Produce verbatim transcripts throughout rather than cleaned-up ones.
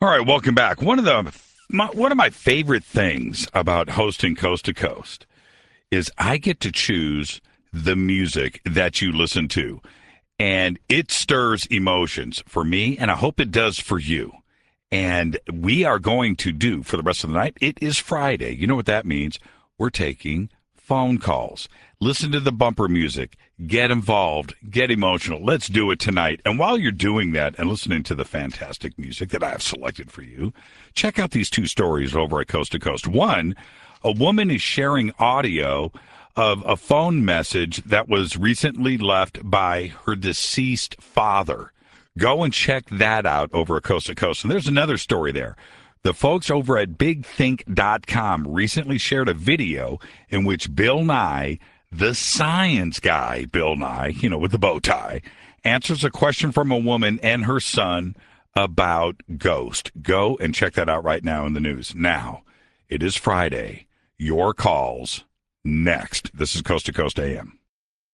All right, welcome back. One of the my, one of my favorite things about hosting Coast to Coast is I get to choose the music that you listen to, and it stirs emotions for me, and I hope it does for you. And we are going to do for the rest of the night. It is Friday. You know what that means? We're taking phone calls. Listen to the bumper music. Get involved. Get emotional. Let's do it tonight. And while you're doing that and listening to the fantastic music that I have selected for you, check out these two stories over at Coast to Coast. One, a woman is sharing audio of a phone message that was recently left by her deceased father. Go and check that out over at Coast to Coast. And there's another story there. The folks over at big think dot com recently shared a video in which Bill Nye, the science guy, Bill Nye, you know, with the bow tie, answers a question from a woman and her son about ghost. Go and check that out right now in the news. Now, it is Friday. Your calls next. This is Coast to Coast A M.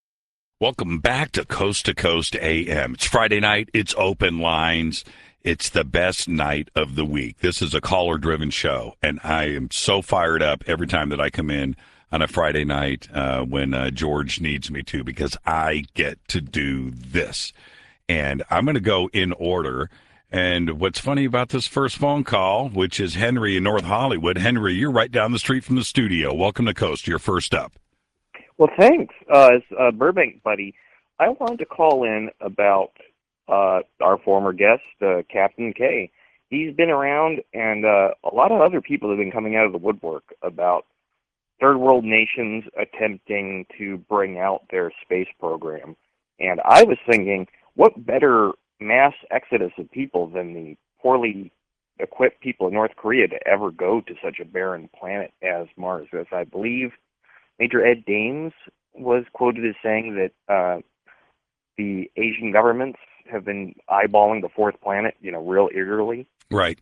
Welcome back to Coast to Coast A M. It's Friday night. It's open lines. It's the best night of the week. This is a caller-driven show, and I am so fired up every time that I come in on a Friday night uh, when uh, George needs me to, because I get to do this. And I'm going to go in order. And what's funny about this first phone call, which is Henry in North Hollywood. Henry, you're right down the street from the studio. Welcome to Coast. You're first up. Well, thanks. Uh, as a Burbank buddy, I wanted to call in about uh, our former guest, uh, Captain K. He's been around, and uh, a lot of other people have been coming out of the woodwork about third world nations attempting to bring out their space program. And I was thinking, what better mass exodus of people than the poorly equipped people in North Korea to ever go to such a barren planet as Mars? As I believe Major Ed Dames was quoted as saying that uh, the Asian governments have been eyeballing the fourth planet, you know, real eagerly. Right.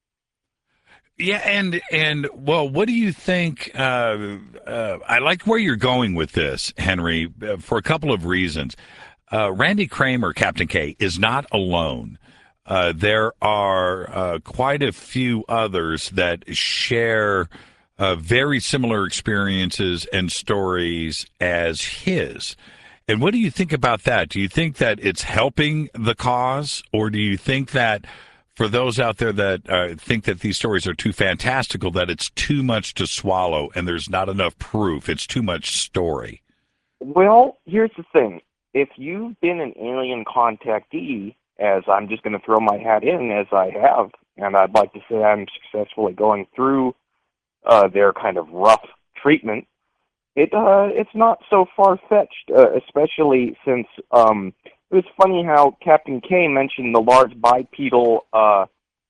Yeah, and, and well, what do you think? Uh, uh, I like where you're going with this, Henry, uh, for a couple of reasons. Uh, Randy Kramer, Captain K, is not alone. Uh, there are uh, quite a few others that share uh, very similar experiences and stories as his. And what do you think about that? Do you think that it's helping the cause, or do you think that for those out there that uh, think that these stories are too fantastical, that it's too much to swallow and there's not enough proof, it's too much story? Well, here's the thing. If you've been an alien contactee, as I'm just going to throw my hat in, as I have, and I'd like to say I'm successfully going through uh, their kind of rough treatment, it uh, it's not so far-fetched, uh, especially since um, it was funny how Captain K mentioned the large bipedal uh,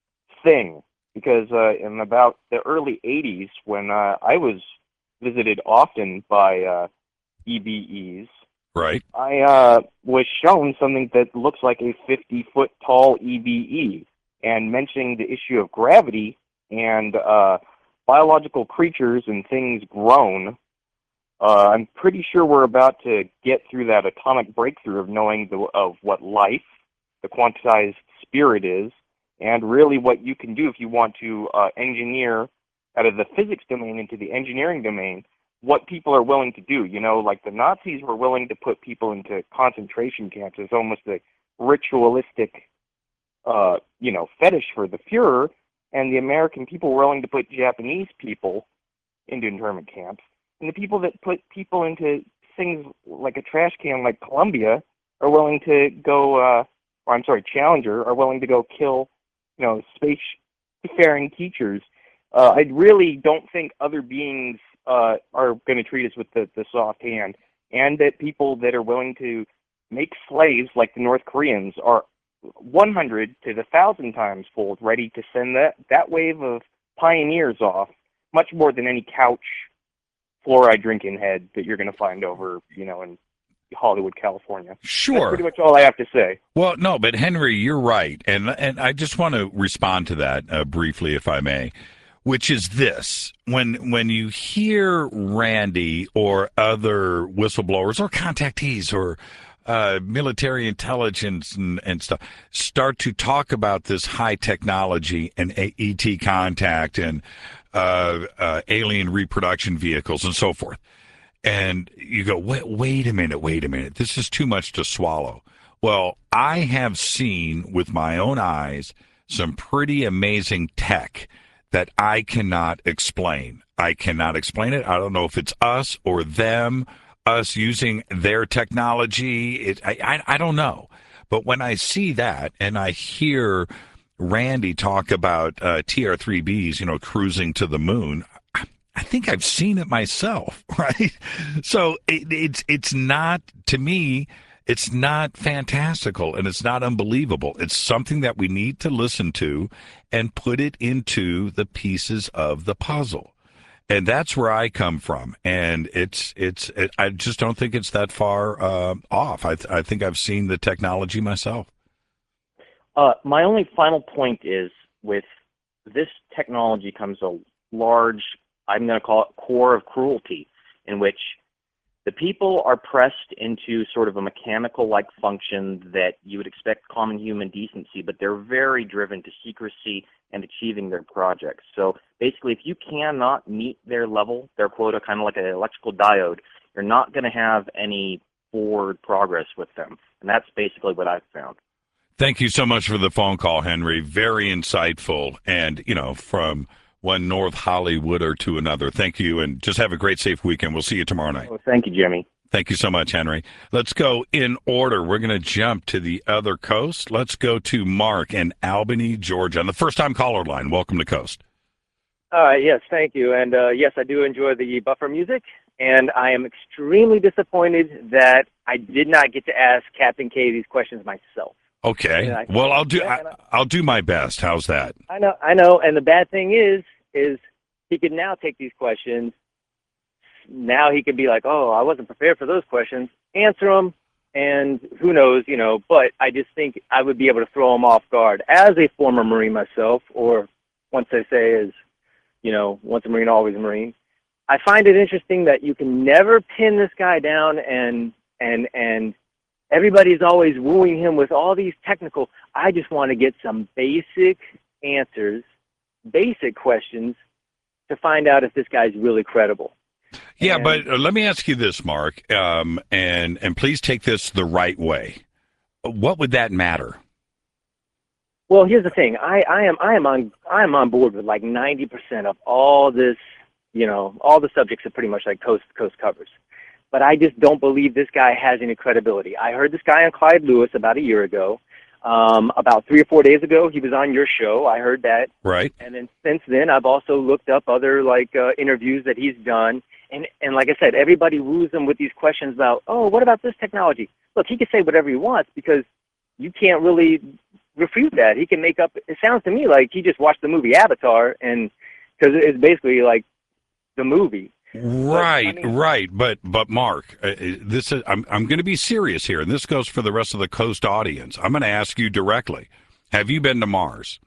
thing, because uh, in about the early eighties, when uh, I was visited often by uh, E B Es, right, I uh, was shown something that looks like a fifty-foot tall E B E, and mentioning the issue of gravity and uh, biological creatures and things grown. Uh, I'm pretty sure we're about to get through that atomic breakthrough of knowing the, of what life, the quantized spirit is, and really what you can do if you want to uh, engineer out of the physics domain into the engineering domain, what people are willing to do. You know, like the Nazis were willing to put people into concentration camps as almost a ritualistic, uh, you know, fetish for the Fuhrer, and the American people were willing to put Japanese people into internment camps. And the people that put people into things like a trash can like Columbia are willing to go, uh, or I'm sorry, Challenger, are willing to go kill, you know, space-faring teachers. Uh, I really don't think other beings uh, are going to treat us with the, the soft hand, and that people that are willing to make slaves like the North Koreans are one hundred to the one thousand times fold ready to send that, that wave of pioneers off, much more than any couch fluoride drinking head that you're going to find over, you know, in Hollywood, California. Sure. That's pretty much all I have to say. Well, no, but Henry, you're right. And and I just want to respond to that uh, briefly, if I may, which is this. When when you hear Randy or other whistleblowers or contactees or uh, military intelligence and, and stuff start to talk about this high technology and A E T contact and uh, uh, alien reproduction vehicles and so forth. And you go, wait, wait a minute, wait a minute. This is too much to swallow. Well, I have seen with my own eyes some pretty amazing tech that I cannot explain. I cannot explain it. I don't know if it's us or them, us using their technology. It, I, I, I don't know. But when I see that and I hear Randy talk about uh, T R three Bs, you know, cruising to the moon, I think I've seen it myself, right? So it, it's it's not, to me, it's not fantastical and it's not unbelievable. It's something that we need to listen to and put it into the pieces of the puzzle. And that's where I come from. And it's it's it, I just don't think it's that far uh, off. I, th- I think I've seen the technology myself. Uh, my only final point is, with this technology comes a large, I'm going to call it, core of cruelty, in which the people are pressed into sort of a mechanical-like function that you would expect common human decency, but they're very driven to secrecy and achieving their projects. So basically, if you cannot meet their level, their quota, kind of like an electrical diode, you're not going to have any forward progress with them. And that's basically what I've found. Thank you so much for the phone call, Henry. Very insightful. And, you know, from one North Hollywooder to another. Thank you, and just have a great, safe weekend. We'll see you tomorrow night. Well, thank you, Jimmy. Thank you so much, Henry. Let's go in order. We're going to jump to the other coast. Let's go to Mark in Albany, Georgia, on the first-time caller line. Welcome to Coast. Uh, yes, thank you. And uh, yes, I do enjoy the buffer music, and I am extremely disappointed that I did not get to ask Captain K these questions myself. Okay. I, well, I'll do. I, I'll do my best. How's that? I know. I know. And the bad thing is, is he could now take these questions. Now he could be like, "Oh, I wasn't prepared for those questions." Answer them, and who knows, you know. But I just think I would be able to throw him off guard as a former Marine myself, or once they say is, you know, once a Marine, always a Marine. I find it interesting that you can never pin this guy down, and and and. Everybody's always wooing him with all these technical. I just want to get some basic answers, basic questions to find out if this guy's really credible. Yeah, and, but let me ask you this, Mark, um, and and please take this the right way. What would that matter? Well, here's the thing. I, I am I am on I am on board with like ninety percent of all this. You know, all the subjects that pretty much like Coast to Coast covers. But I just don't believe this guy has any credibility. I heard this guy on Clyde Lewis about a year ago. Um, about three or four days ago, he was on your show. I heard that. Right. And then since then, I've also looked up other like uh, interviews that he's done. And and like I said, everybody woos him with these questions about, oh, what about this technology? Look, he can say whatever he wants because you can't really refute that. He can make up. It sounds to me like he just watched the movie Avatar, and because it's basically like the movie. Right, but, I mean, right, but but Mark, uh, this is I'm I'm going to be serious here, and this goes for the rest of the Coast audience. I'm going to ask you directly: have you been to Mars?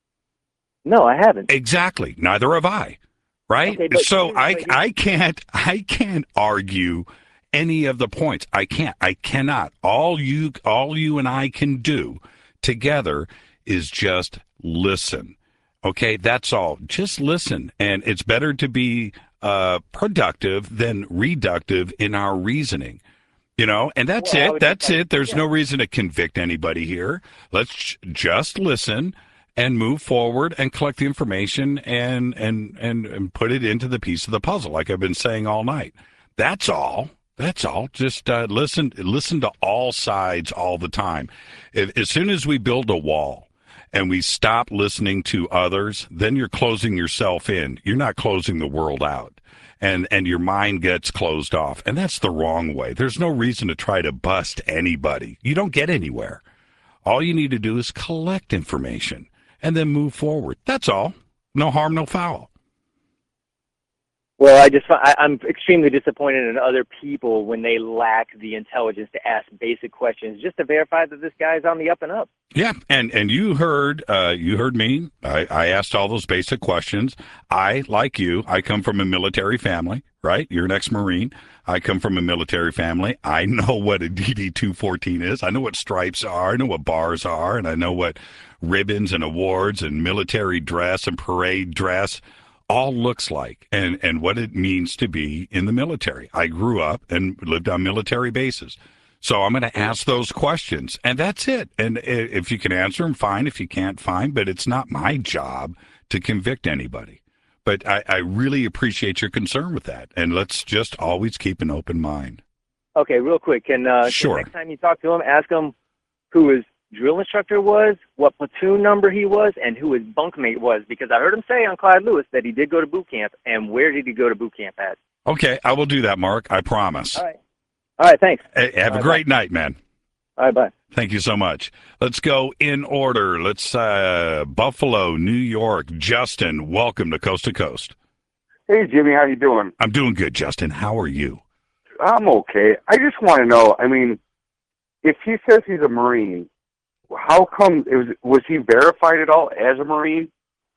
No, I haven't. Exactly. Neither have I. Right. Okay, but so I but I can't I can't argue any of the points. I can't. I cannot. All you all you and I can do together is just listen. Okay, that's all. Just listen, and it's better to be uh, productive than reductive in our reasoning, you know, and that's well, it. That's like, it. There's yeah. no reason to convict anybody here. Let's j- just listen and move forward and collect the information and, and, and, and put it into the piece of the puzzle, like I've been saying all night. That's all. That's all. Just uh, listen, listen to all sides all the time. If, as soon as we build a wall, and we stop listening to others, then you're closing yourself in. You're not closing the world out. And and your mind gets closed off. And that's the wrong way. There's no reason to try to bust anybody. You don't get anywhere. All you need to do is collect information and then move forward. That's all. No harm, no foul. Well, I just I, I'm extremely disappointed in other people when they lack the intelligence to ask basic questions just to verify that this guy's on the up and up. Yeah, and and you heard uh, you heard me. I, I asked all those basic questions. I, like you, I come from a military family, right? You're an ex-Marine. I come from a military family. I know what a D D two fourteen is. I know what stripes are. I know what bars are, and I know what ribbons and awards and military dress and parade dress all looks like, and, and what it means to be in the military. I grew up and lived on military bases. So I'm going to ask those questions, and that's it. And if you can answer them, fine. If you can't, fine. But it's not my job to convict anybody. But I, I really appreciate your concern with that, and let's just always keep an open mind. Okay, real quick. Can, uh, sure. can next time you talk to him, ask him who his drill instructor was, what platoon number he was, and who his bunkmate was, because I heard him say on Clyde Lewis that he did go to boot camp, and where did he go to boot camp at? Okay, I will do that, Mark. I promise. All right. All right, thanks. Hey, have All a right, great bye. night, man. All right, bye. Thank you so much. Let's go in order. Let's uh, Buffalo, New York. Justin, welcome to Coast to Coast. Hey, Jimmy, how you doing? I'm doing good, Justin. How are you? I'm okay. I just want to know, I mean, if he says he's a Marine, how come, it was was he verified at all as a Marine?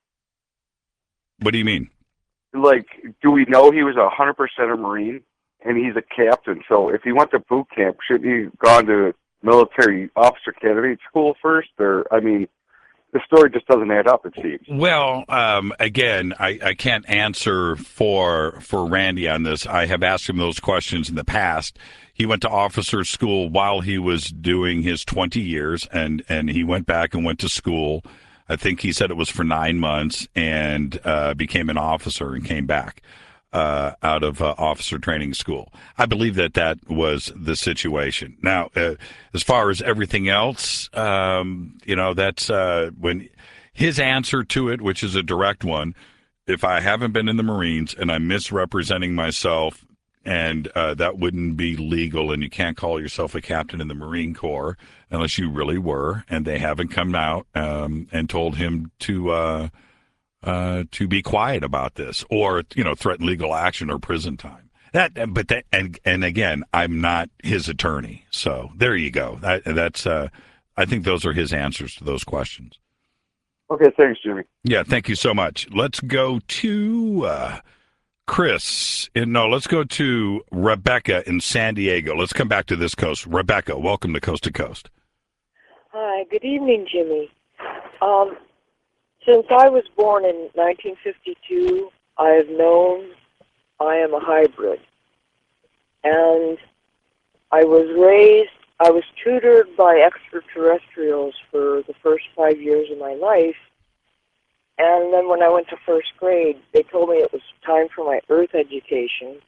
What do you mean? Like, do we know he was one hundred percent a Marine? And he's a captain, so if he went to boot camp, shouldn't he have gone to military officer candidate school first? Or, I mean, the story just doesn't add up, it seems. Well, um, again, I, I can't answer for for Randy on this. I have asked him those questions in the past. He went to officer school while he was doing his twenty years, and, and he went back and went to school. I think he said it was for nine months and uh, became an officer and came back uh, out of uh, officer training school. I believe that that was the situation. Now, uh, as far as everything else, um, you know, that's uh, when his answer to it, which is a direct one, if I haven't been in the Marines and I'm misrepresenting myself, and uh, that wouldn't be legal, and you can't call yourself a captain in the Marine Corps unless you really were, and they haven't come out um, and told him to uh, uh, to be quiet about this, or you know, threaten legal action or prison time. That, but that, and and again, I'm not his attorney, so there you go. That, that's uh, I think those are his answers to those questions. Okay, thanks, Jimmy. Yeah, thank you so much. Let's go to uh, Chris. In, no, let's go to Rebecca in San Diego. Let's come back to this coast. Rebecca, welcome to Coast to Coast. Hi, good evening, Jimmy. Um, since I was born in nineteen fifty-two, I have known I am a hybrid. And I was raised, I was tutored by extraterrestrials for the first five years of my life. And then when I went to first grade, they told me it was time for my Earth education.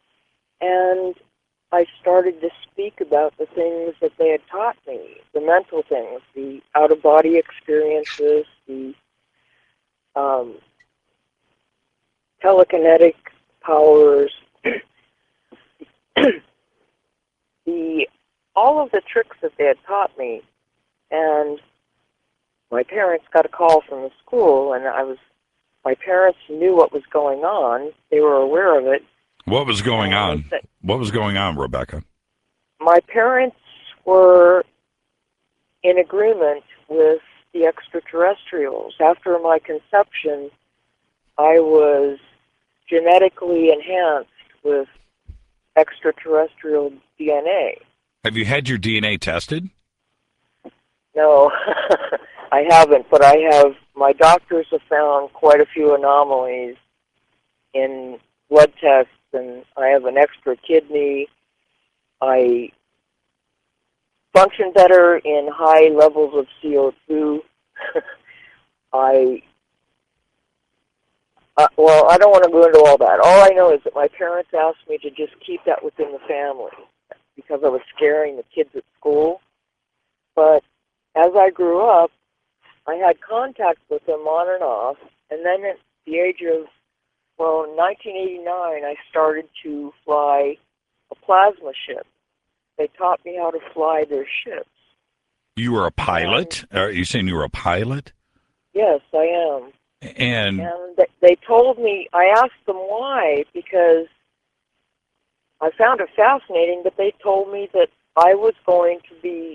And I started to speak about the things that they had taught me, the mental things, the out-of-body experiences, the um, telekinetic powers, the all of the tricks that they had taught me. And my parents got a call from the school, and I was, my parents knew what was going on. They were aware of it. What was going on? What was going on, Rebecca? My parents were in agreement with the extraterrestrials. After my conception, I was genetically enhanced with extraterrestrial D N A. Have you had your D N A tested? No, I haven't, but I have, my doctors have found quite a few anomalies in blood tests, and I have an extra kidney. I function better in high levels of C O two. I, uh, well, I don't want to go into all that. All I know is that my parents asked me to just keep that within the family because I was scaring the kids at school. But as I grew up, I had contact with them on and off, and then at the age of, well, in nineteen eighty-nine, I started to fly a plasma ship. They taught me how to fly their ships. You were a pilot? Are you saying you were a pilot? Yes, I am. And And th- they told me, I asked them why, because I found it fascinating, but they told me that I was going to be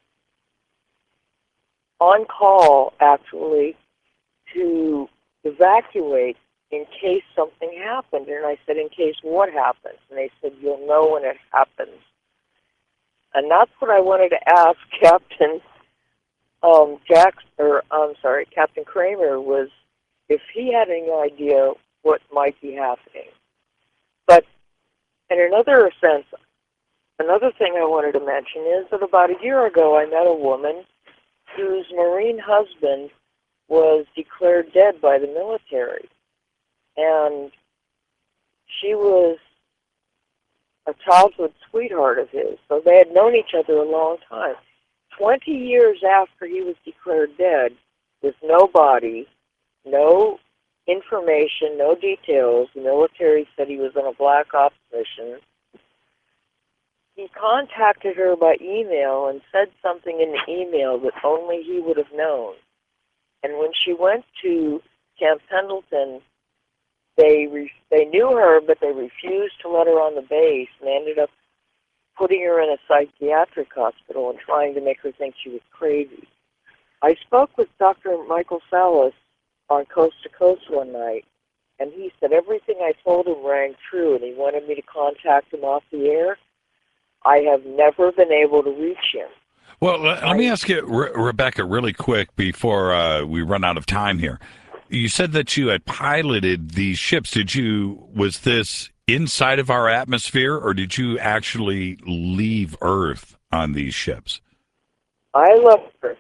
on call, actually, to evacuate in case something happened. And I said, in case what happens? And they said, you'll know when it happens. And that's what I wanted to ask Captain um, Jackson, or I'm sorry, Captain Kramer, was if he had any idea what might be happening. But in another sense, another thing I wanted to mention is that about a year ago I met a woman whose Marine husband was declared dead by the military. And she was a childhood sweetheart of his, so they had known each other a long time. Twenty years after he was declared dead, with no body, no information, no details, the military said he was on a black ops mission, he contacted her by email and said something in the email that only he would have known. And when she went to Camp Pendleton, they re- they knew her, but they refused to let her on the base, and they ended up putting her in a psychiatric hospital and trying to make her think she was crazy. I spoke with Doctor Michael Salas on Coast to Coast one night, and he said everything I told him rang true, and he wanted me to contact him off the air. I have never been able to reach him. Well, let, let me ask you, Re- Rebecca, really quick before uh, we run out of time here. You said that you had piloted these ships. Did you, was this inside of our atmosphere, or did you actually leave Earth on these ships? I left Earth.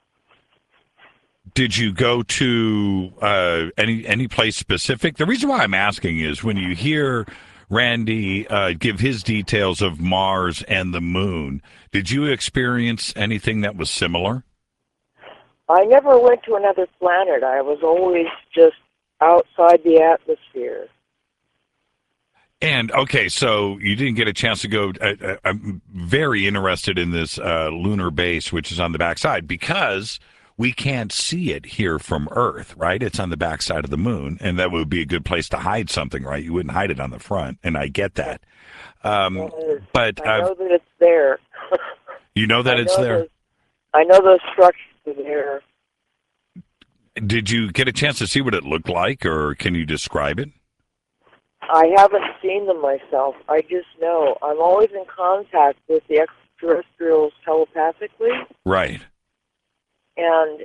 Did you go to uh, any any place specific? The reason why I'm asking is when you hear Randy uh, give his details of Mars and the moon, did you experience anything that was similar? I never went to another planet. I was always just outside the atmosphere. And, okay, so you didn't get a chance to go. Uh, I'm very interested in this uh, lunar base, which is on the backside, because we can't see it here from Earth, right? It's on the backside of the moon, and that would be a good place to hide something, right? You wouldn't hide it on the front, and I get that. Um, but I know uh, that it's there. You know that I it's know there? Those, I know those structures are there. Did you get a chance to see what it looked like, or can you describe it? I haven't seen them myself. I just know. I'm always in contact with the extraterrestrials telepathically. Right. And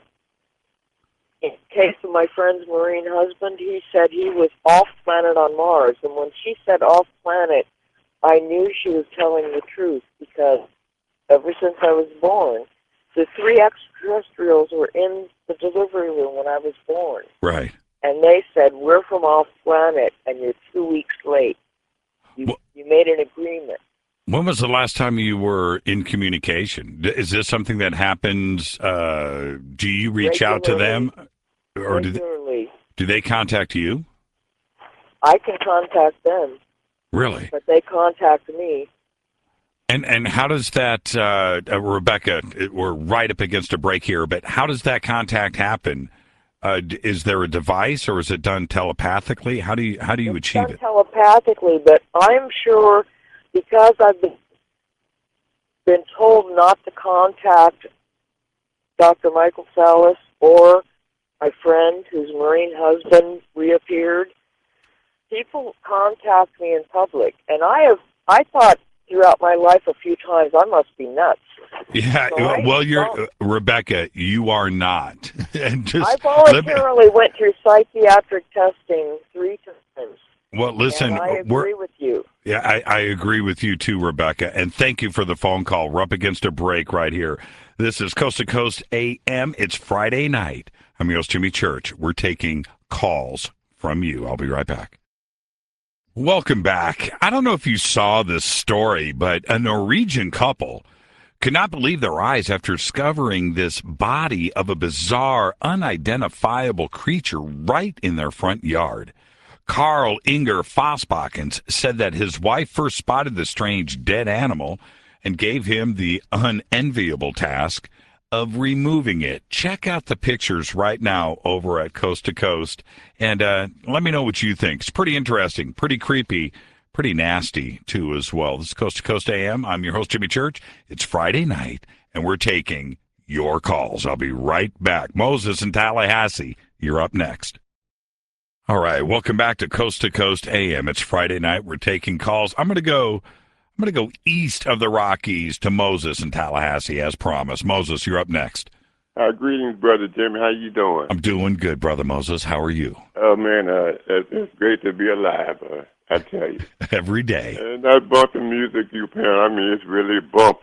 in case of my friend's Marine husband, he said he was off-planet on Mars. And when she said off-planet, I knew she was telling the truth, because ever since I was born, the three extraterrestrials were in the delivery room when I was born. Right. And they said, we're from off-planet, and you're two weeks late. You, well, you made an agreement. When was the last time you were in communication? Is this something that happens? Uh, do you reach regularly, out to them? Or regularly. Do they, do they contact you? I can contact them. Really? But they contact me. And and how does that, uh, uh, Rebecca, we're right up against a break here, but how does that contact happen? Uh, is there a device, or is it done telepathically? How do you how do you it's achieve done it? Telepathically, but I'm sure, because I've been, been told not to contact Doctor Michael Salas or my friend whose Marine husband reappeared, people contact me in public, and I have I thought throughout my life a few times I must be nuts. Yeah, So well, you're uh, Rebecca. You are not. And just I voluntarily me, went through psychiatric testing three times. Well, listen, and I agree with you. Yeah, I, I agree with you too, Rebecca. And thank you for the phone call. We're up against a break right here. This is Coast to Coast A M. It's Friday night. I'm your host, Jimmy Church. We're taking calls from you. I'll be right back. Welcome back. I don't know if you saw this story, but a Norwegian couple could not believe their eyes after discovering this body of a bizarre, unidentifiable creature right in their front yard. Carl Inger Fossbakkens said that his wife first spotted the strange dead animal and gave him the unenviable task of removing it. Check out the pictures right now over at Coast to Coast, and uh, let me know what you think. It's pretty interesting, pretty creepy, pretty nasty, too, as well. This is Coast to Coast A M. I'm your host, Jimmy Church. It's Friday night, and we're taking your calls. I'll be right back. Moses in Tallahassee, you're up next. All right, welcome back to Coast to Coast A M. It's Friday night. We're taking calls. I'm going to go I'm going to go east of the Rockies to Moses in Tallahassee, as promised. Moses, you're up next. Uh, greetings, Brother Jimmy. How you doing? I'm doing good, Brother Moses. How are you? Oh, man, uh, it's great to be alive, uh, I tell you. Every day. And that bumping music you playing, I mean, it's really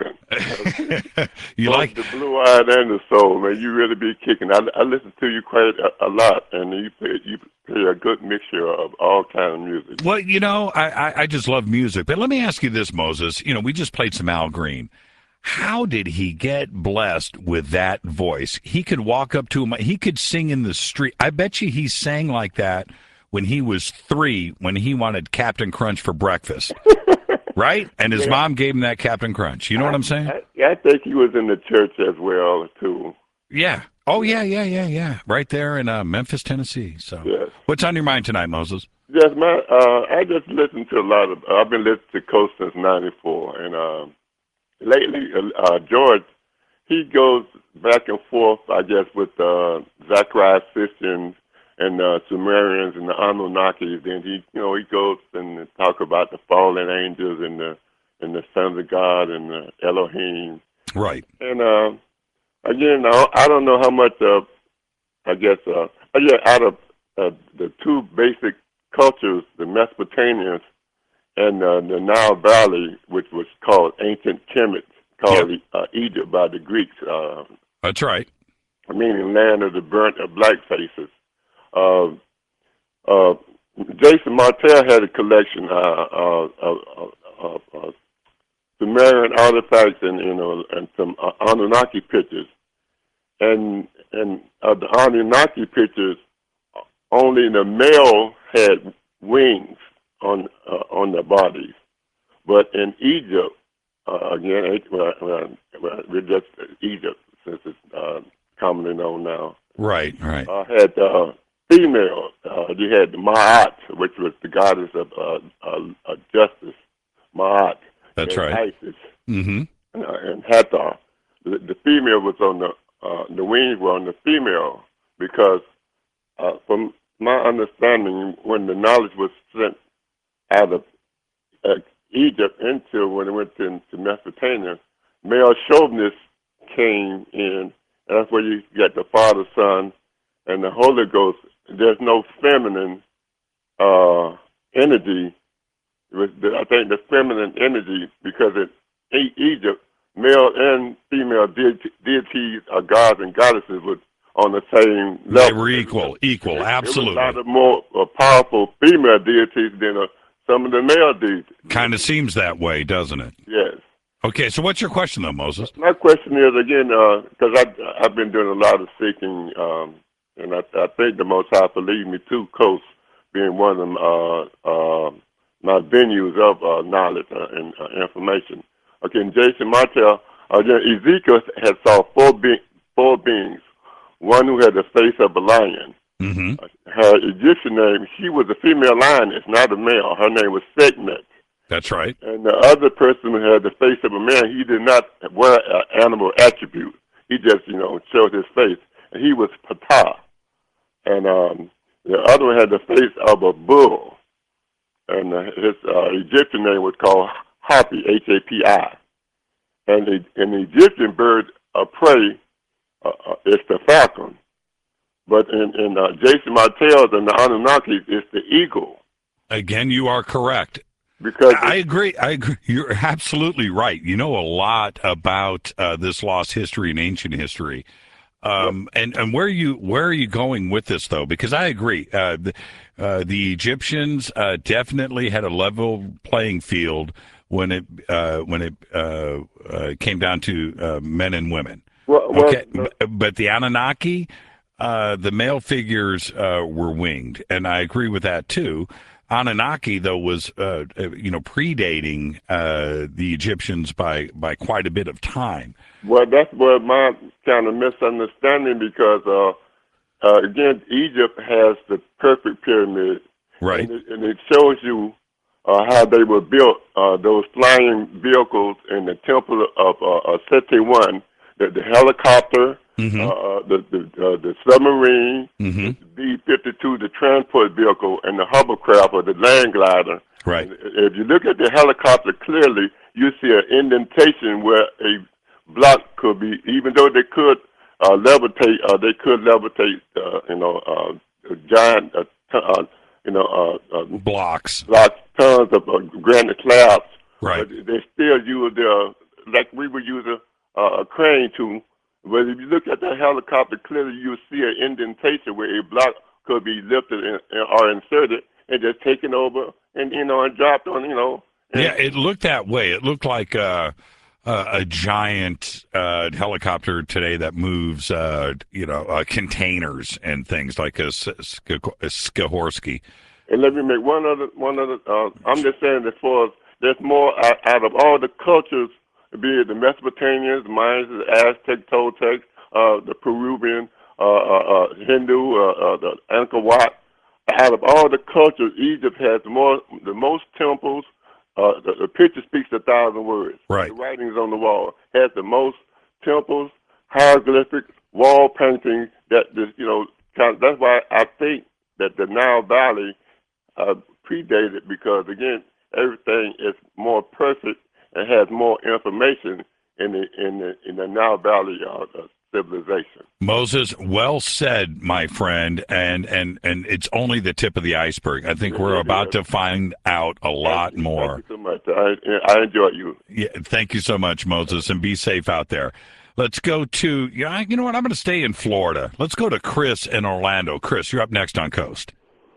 bumping. You Both like the blue-eyed and the soul, man. You really be kicking. I, I listen to you quite a, a lot, and you play, you play a good mixture of all kinds of music. Well, you know, I, I, I just love music. But let me ask you this, Moses. You know, we just played some Al Green. How did he get blessed with that voice? He could walk up to him. He could sing in the street. I bet you he sang like that when he was three, when he wanted Captain Crunch for breakfast. Right? And his yeah. mom gave him that Captain Crunch. You know I, what I'm saying? I, I think he was in the church as well, too. Yeah. Oh, yeah, yeah, yeah, yeah. Right there in uh, Memphis, Tennessee. So, yes. What's on your mind tonight, Moses? Yes, my, uh, I just listened to a lot of, I've been listening to Coast since ninety-four, and uh, lately, uh, George, he goes back and forth, I guess, with uh, Zachariah Sitchin and uh, Sumerians and the Anunnakis. Then he, you know, he goes and talk about the fallen angels and the and the sons of God and the Elohim. Right. And uh, again, I, I don't know how much. Uh, I guess, uh, yeah, out of uh, the two basic cultures, the Mesopotamians and uh, the Nile Valley, which was called ancient Kemet, called yep. uh, Egypt by the Greeks. Uh, That's right. Meaning land of the burnt of black faces. Uh, uh, Jason Martell had a collection uh, uh, of uh, uh, uh, Sumerian artifacts and you know and some uh, Anunnaki pictures, and and of the Anunnaki pictures, only the male had wings on uh, on their bodies, but in Egypt, uh, again, well, well, well, we're just Egypt since it's uh, commonly known now. Right, right. Uh, had uh, female. Uh, you had Ma'at, which was the goddess of uh, uh, uh, justice. Ma'at. That's right. Isis. Mm-hmm. Uh, and Hathor. The, the female was on the uh, the wings were on the female because, uh, from my understanding, when the knowledge was sent out of uh, Egypt into when it went into Mesopotamia, male chauvinists came in, and that's where you get the Father, Son, and the Holy Ghost. There's no feminine uh, energy. It was the, I think the feminine energy, because in Egypt, male and female deity, deities, or gods and goddesses, were on the same level. They were equal, equal, absolutely. There was a lot of more uh, powerful female deities than uh, some of the male deities. Kind of seems that way, doesn't it? Yes. Okay, so what's your question, though, Moses? My question is, again, because uh, I, I've been doing a lot of seeking, um, and I, I think the Most High will lead me to Coast, being one of them, uh, uh, my venues of uh, knowledge uh, and uh, information. Okay, and Jason Martell, uh, Ezekiel had saw four, be- four beings, one who had the face of a lion. Mm-hmm. Uh, her Egyptian name, she was a female lioness, not a male. Her name was Sekhmet. That's right. And the other person who had the face of a man, he did not wear an animal attribute. He just, you know, showed his face. And he was Ptah. And um, the other one had the face of a bull. And uh, his uh, Egyptian name was called Hapi, H A P I. And the, and the Egyptian bird of prey uh, uh, is the falcon. But in, in uh, Jason Martell's and the Anunnaki, it's the eagle. Again, you are correct. Because I agree. I agree. You're absolutely right. You know a lot about uh, this lost history and ancient history. Um, yeah. and, and where are you where are you going with this, though? Because I agree. Uh, the, uh, the Egyptians uh, definitely had a level playing field when it uh, when it uh, uh, came down to uh, men and women. Well, well, okay, uh, but the Anunnaki, uh, the male figures uh, were winged, and I agree with that too. Anunnaki, though, was uh, uh, you know predating uh, the Egyptians by by quite a bit of time. Well, that's what my kind of misunderstanding because, uh, uh, again, Egypt has the perfect pyramid. Right. And it, and it shows you uh, how they were built, uh, those flying vehicles in the temple of uh, uh, Seti one, the, the helicopter, Mm-hmm. uh, the the, uh, the submarine, Mm-hmm. the B fifty-two, the transport vehicle, and the hovercraft or the land glider. Right. And if you look at the helicopter clearly, you see an indentation where a block could be, even though they could uh, levitate, uh, they could levitate, uh, you know, uh, a giant, uh, t- uh, you know, uh, uh, Blocks. blocks, tons of uh, granite slabs. Right. But they still use the, like we would use a, uh, a crane to. But if you look at the helicopter, clearly you see an indentation where a block could be lifted and, or inserted and just taken over and, you know, and dropped on, you know. And Yeah, it looked that way. It looked like uh, uh, a giant uh, helicopter today that moves, uh, you know, uh, containers and things like a, S- Sk- a Skihorsky. And let me make one other, one other, uh, I'm just saying as far as there's more out, out of all the cultures, be it the Mesopotamians, Mayans, the Aztec, Toltecs, uh, the Peruvian, uh, uh, uh, Hindu, uh, uh, the Angkor Wat. Out of all the cultures, Egypt has more, the most temples. Uh, the, the picture speaks a thousand words. Right. The writings on the wall has the most temples, hieroglyphics, wall paintings. That this, you know, kind of, that's why I think that the Nile Valley uh, predated because again, everything is more perfect and has more information in the in the in the Nile Valley uh, uh, civilization. Moses, well said, my friend, and and and it's only the tip of the iceberg. I think we're about to find out a lot Thank you, more. Thank you so much. I I enjoy you. Yeah, thank you so much, Moses, and be safe out there. Let's go to yeah, you know what? I'm going to stay in Florida. Let's go to Chris in Orlando. Chris, you're up next on Coast.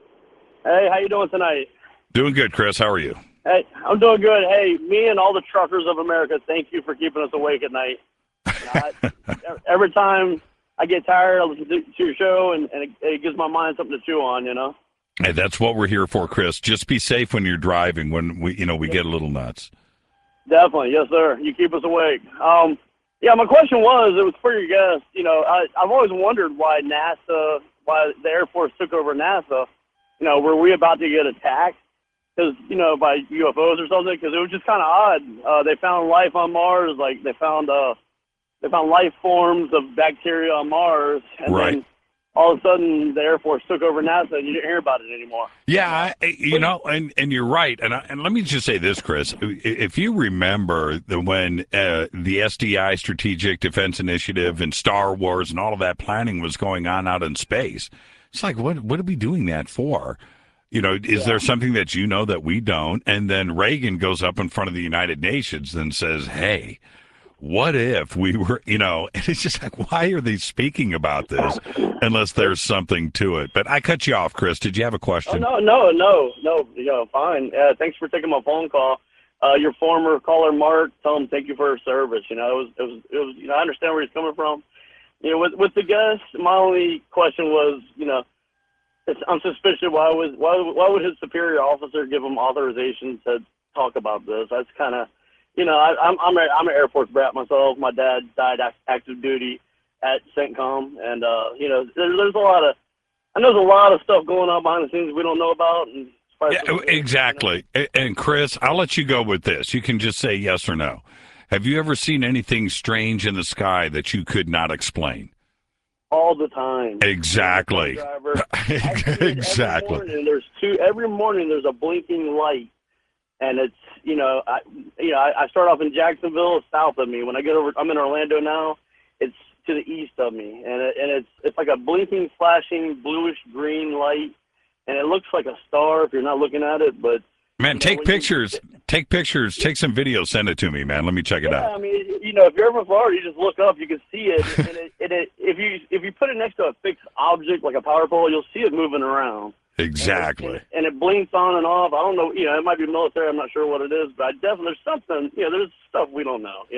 Hey, how you doing tonight? Doing good, Chris. How are you? Hey, I'm doing good. Hey, me and all the truckers of America, thank you for keeping us awake at night. You know, I, every time I get tired, I listen to, to your show, and, and it, it gives my mind something to chew on, you know? Hey, that's what we're here for, Chris. Just be safe when you're driving. When we, you know, we get a little nuts. Definitely, yes, sir. You keep us awake. Um, yeah, my question was, it was for your guest. You know, I, I've always wondered why NASA, why the Air Force took over NASA. You know, were we about to get attacked? Because, you know, by U F Os or something, because it was just kind of odd. Uh, they found life on Mars, like they found uh, they found life forms of bacteria on Mars, and Right. then all of a sudden the Air Force took over NASA, and you didn't hear about it anymore. Yeah, I, you know, and, and you're right. And I, and let me just say this, Chris. If you remember the, when uh, the S D I, Strategic Defense Initiative, and Star Wars and all of that planning was going on out in space, it's like, what what are we doing that for? You know, is there something that you know that we don't? And then Reagan goes up in front of the United Nations and says, hey, what if we were, you know, and it's just like, why are they speaking about this unless there's something to it? But I cut you off, Chris. Did you have a Oh, question? no, no, no, no, you know, fine. Uh, thanks for taking my phone call. Uh, your former caller, Mark, tell him thank you for his service. You know, it was, it was, it was, you know, I understand where he's coming from. You know, with, with the guest, my only question was, you know, it's, I'm suspicious why was why why would his superior officer give him authorization to talk about this? That's kind of, you know, I, I'm I'm a, I'm an Air Force brat myself. My dad died act, active duty at CENTCOM, and uh, you know, there, there's a lot of, I know there's a lot of stuff going on behind the scenes we don't know about. And Yeah, exactly. A- And Chris, I'll let you go with this. You can just say yes or no. Have you ever seen anything strange in the sky that you could not explain? all the time. Exactly. Driver. I see it Exactly. Every morning, there's two. Every morning there's a blinking light, and it's you know I you know I, I start off in Jacksonville, it's south of me. When I get over, I'm in Orlando now. It's to the east of me, and it, and it's it's like a blinking, flashing bluish green light, and it looks like a star if you're not looking at it. But Man, you know, take when you- pictures. Take pictures. Take some video. Send it to me, man. Let me check it Yeah, out. I mean, you know, if you're ever in Florida, you just look up, you can see it, and, it, and it, if you if you put it next to a fixed object like a power pole, you'll see it moving around. Exactly. And it, and it blinks on and off. I don't know, you know, it might be military. I'm not sure what it is, but I definitely there's something. You know, there's stuff we don't know. You know.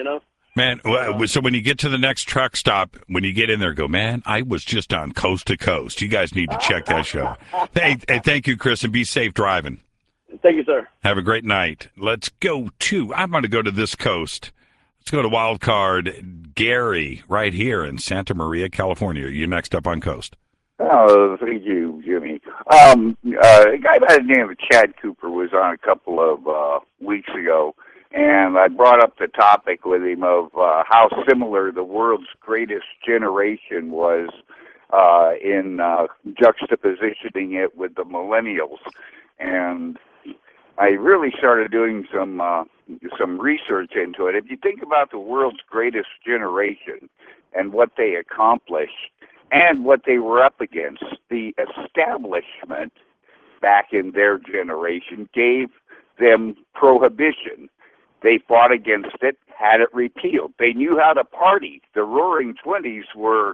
Man, well, so when you get to the next truck stop, when you get in there, go, man, I was just on Coast to Coast. You guys need to check that show. Hey, hey, thank you, Chris, and be safe driving. Thank you, sir. Have a great night. Let's go to, I'm going to go to this coast. Let's go to Wild Card. Gary, right here in Santa Maria, California. You're next up on Coast. Oh, thank you, Jimmy. Um, uh, a guy by the name of Chad Cooper was on a couple of uh, weeks ago, and I brought up the topic with him of uh, how similar the world's greatest generation was uh, in uh, juxtapositioning it with the millennials. And I really started doing some uh, some research into it. If you think about the world's greatest generation and what they accomplished and what they were up against, the establishment back in their generation gave them prohibition. They fought against it, had it repealed. They knew how to party. The Roaring Twenties were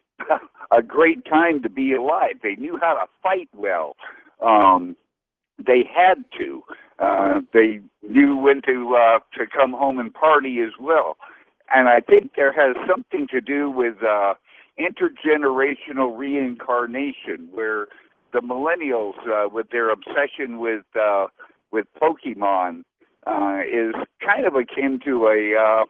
a great time to be alive. They knew how to fight well. Um, they had to. Uh, they knew when to uh, to come home and party as well. And I think there has something to do with uh, intergenerational reincarnation, where the millennials, uh, with their obsession with uh, with Pokemon, uh, is kind of akin to a uh,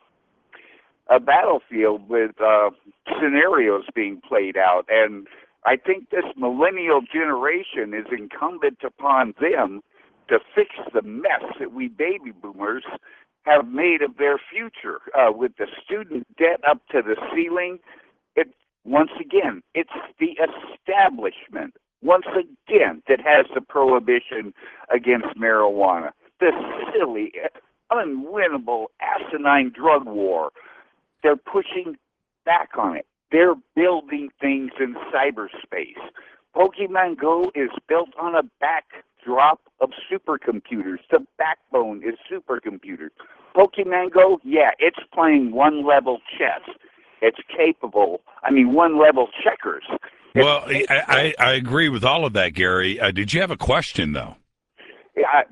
a battlefield with uh, scenarios being played out. And I think this millennial generation is incumbent upon them to fix the mess that we baby boomers have made of their future, uh, with the student debt up to the ceiling. It once again, it's the establishment once again that has the prohibition against marijuana. The silly, unwinnable, asinine drug war. They're pushing back on it. They're building things in cyberspace. Pokemon Go is built on a backdrop of supercomputers. The backbone is supercomputers. Pokemon Go, yeah, it's playing one-level chess. It's capable. I mean, one-level checkers. It's well, I, I, I agree with all of that, Gary. Uh, did you have a question, though? Yeah.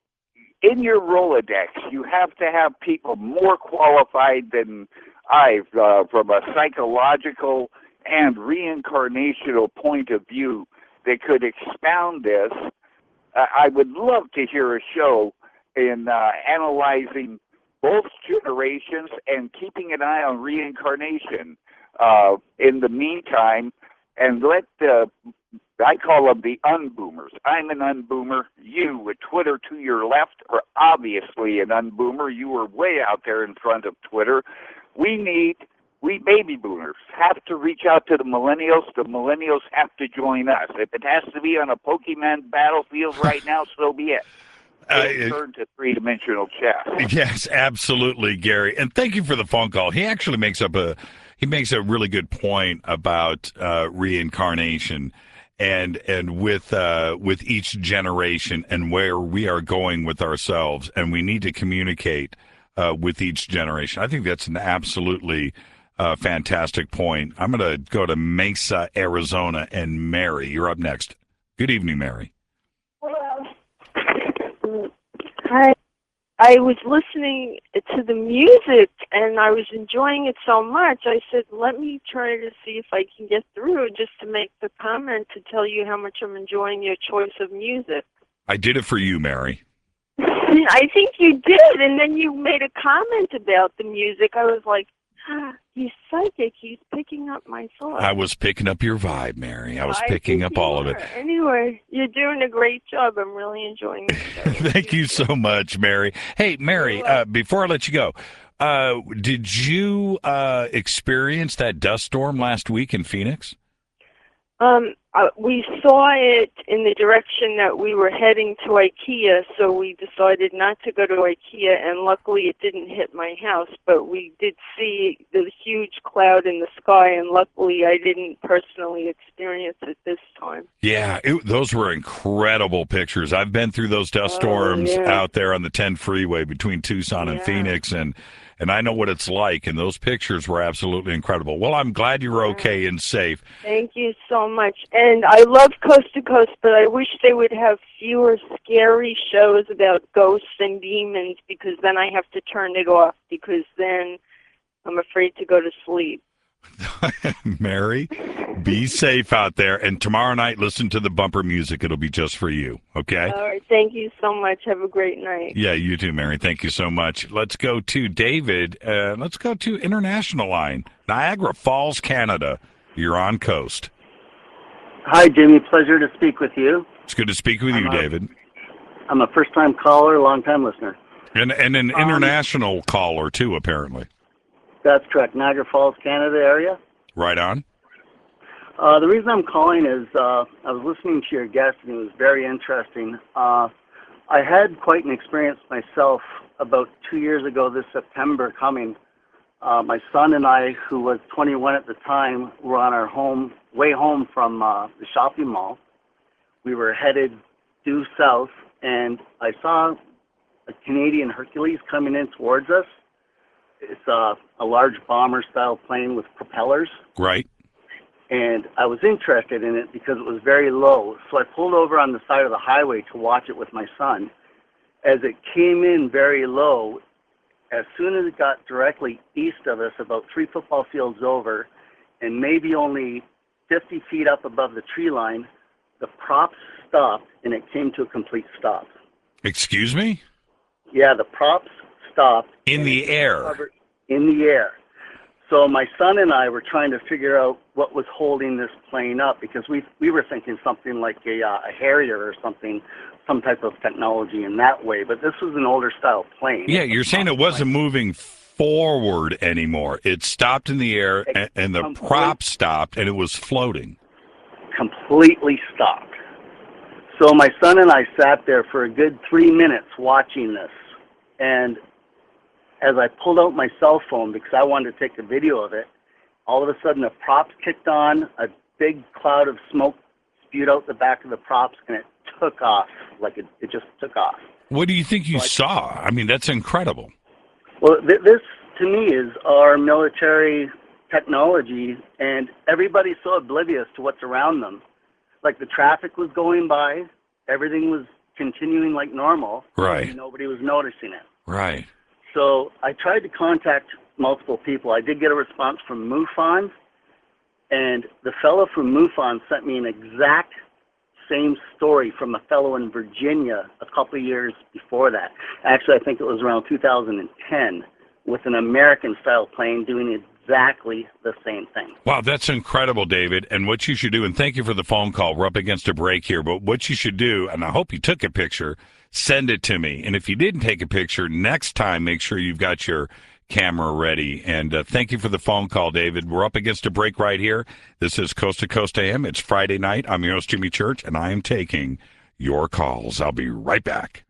In your Rolodex, you have to have people more qualified than I, uh, from a psychological and reincarnational point of view, that could expound this. Uh, I would love to hear a show in uh, analyzing both generations and keeping an eye on reincarnation uh, in the meantime, and let the, I call them the unboomers. I'm an unboomer. You, with Twitter to your left, are obviously an unboomer. You are way out there in front of Twitter. We need, we baby boomers have to reach out to the millennials. The millennials have to join us. If it has to be on a Pokemon battlefield right now, so be it. Uh, turn to three-dimensional chess. Yes, absolutely, Gary. And thank you for the phone call. He actually makes up a he makes a really good point about uh, reincarnation and and with uh, with each generation and where we are going with ourselves, and we need to communicate uh, with each generation. I think that's an absolutely uh, fantastic point. I'm going to go to Mesa, Arizona, and Mary. You're up next. Good evening, Mary. Hi. I was listening to the music and I was enjoying it so much. I said, let me try to see if I can get through just to make the comment to tell you how much I'm enjoying your choice of music. I did it for you, Mary. I think you did, and then you made a comment about the music. I was like, ah, he's psychic. He's picking up my thoughts. I was picking up your vibe, Mary. I was I picking think up all of it. Anyway, you're doing a great job. I'm really enjoying it. Thank you so much, Mary. Hey, Mary, uh, before I let you go, uh, did you uh, experience that dust storm last week in Phoenix? Um, uh, we saw it in the direction that we were heading to IKEA, so we decided not to go to IKEA, and luckily it didn't hit my house, but we did see the huge cloud in the sky, and luckily I didn't personally experience it this time. Yeah, it, those were incredible pictures. I've been through those dust Oh, storms yeah. out there on the ten freeway between Tucson and Yeah. Phoenix, and and I know what it's like, and those pictures were absolutely incredible. Well, I'm glad you're okay and safe. Thank you so much. And I love Coast to Coast, but I wish they would have fewer scary shows about ghosts and demons, because then I have to turn it off, because then I'm afraid to go to sleep. Mary, be safe out there. And tomorrow night, listen to the bumper music. It'll be just for you. Okay? All right. Thank you so much. Have a great night. Yeah, you too, Mary. Thank you so much. Let's go to David. Uh, let's go to International Line, Niagara Falls, Canada. You're on Coast. Hi, Jimmy. Pleasure to speak with you. It's good to speak with you, I'm a, David. I'm a first-time caller, long-time listener. And and an Um, international caller, too, apparently. That's correct. Niagara Falls, Canada area. Right on. Uh, the reason I'm calling is uh, I was listening to your guest, and it was very interesting. Uh, I had quite an experience myself about two years ago this September coming. Uh, my son and I, who was twenty-one at the time, were on our home way home from uh, the shopping mall. We were headed due south, and I saw a Canadian Hercules coming in towards us. It's uh, a large bomber-style plane with propellers. Right. And I was interested in it because it was very low. So I pulled over on the side of the highway to watch it with my son. As it came in very low, as soon as it got directly east of us, about three football fields over, and maybe only fifty feet up above the tree line, the props stopped, and it came to a complete stop. Excuse me? Yeah, the props stopped. In the air. In the air. So my son and I were trying to figure out what was holding this plane up, because we we were thinking something like a, uh, a Harrier or something, some type of technology in that way. But this was an older style plane. Yeah, you're saying it wasn't moving forward anymore. It stopped in the air, and, and the prop stopped, and it was floating. Completely stopped. So my son and I sat there for a good three minutes watching this. And as I pulled out my cell phone because I wanted to take a video of it, all of a sudden the props kicked on, a big cloud of smoke spewed out the back of the props, and it took off. Like it, it just took off. What do you think you So I- saw? I mean, that's incredible. Well, th- this to me is our military technology, and everybody's so oblivious to what's around them. Like the traffic was going by, everything was continuing like normal. Right. And nobody was noticing it. Right. So I tried to contact multiple people. I did get a response from MUFON, and the fellow from MUFON sent me an exact same story from a fellow in Virginia a couple of years before that. Actually, I think it was around two thousand ten, with an American-style plane doing exactly the same thing. Wow, that's incredible, David. And what you should do, and thank you for the phone call. We're up against a break here, but what you should do, and I hope you took a picture, send it to me. And if you didn't take a picture, next time make sure you've got your camera ready. And uh, thank you for the phone call, David. We're up against a break right here. This is Coast to Coast A M. It's Friday night. I'm your host, Jimmy Church, and I am taking your calls. I'll be right back.